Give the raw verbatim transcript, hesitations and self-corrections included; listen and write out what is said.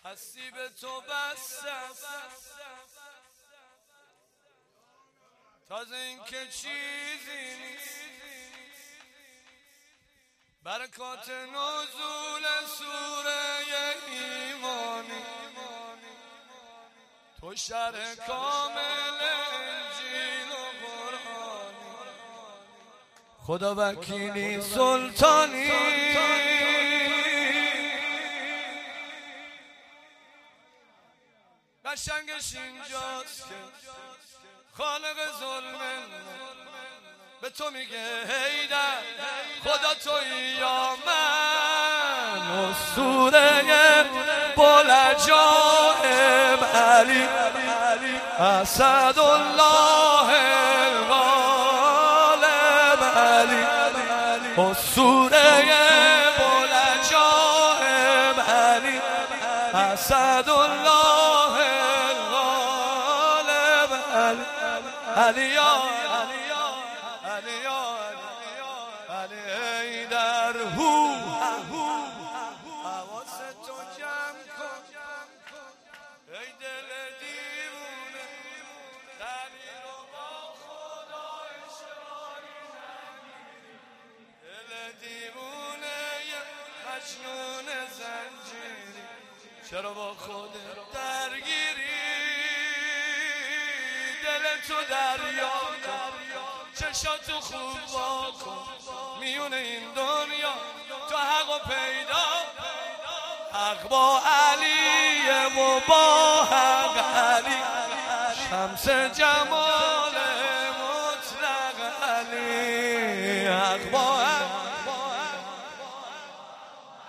هستی به تو بستم تازه این که چیزی نیست برکات نزول سوره ایمانی تو شرح کامل انجیل و قرآنی خدا وکیلی سلطانی قشنگش اینجاست که خالق ظلم به تو میگه هیدر خدا تویی یا من اسطوره بلجائب علی اسدالله الغالب علی اسطوره بلجائب علی اسدالله الغالب علی علی یا علی یا علی هیدر هو حواست تو جمع کن ای دل دیوونه دری رو با خدا اشاری نگیری دل دیوونه یه مجنون زنجیری چرا با خودت درگیری دل تو دریا چشاتو خوب واکن میون این دنیا تو حقو پیدا حق با علیه و با حق علی شمس جمال مطلق علی حق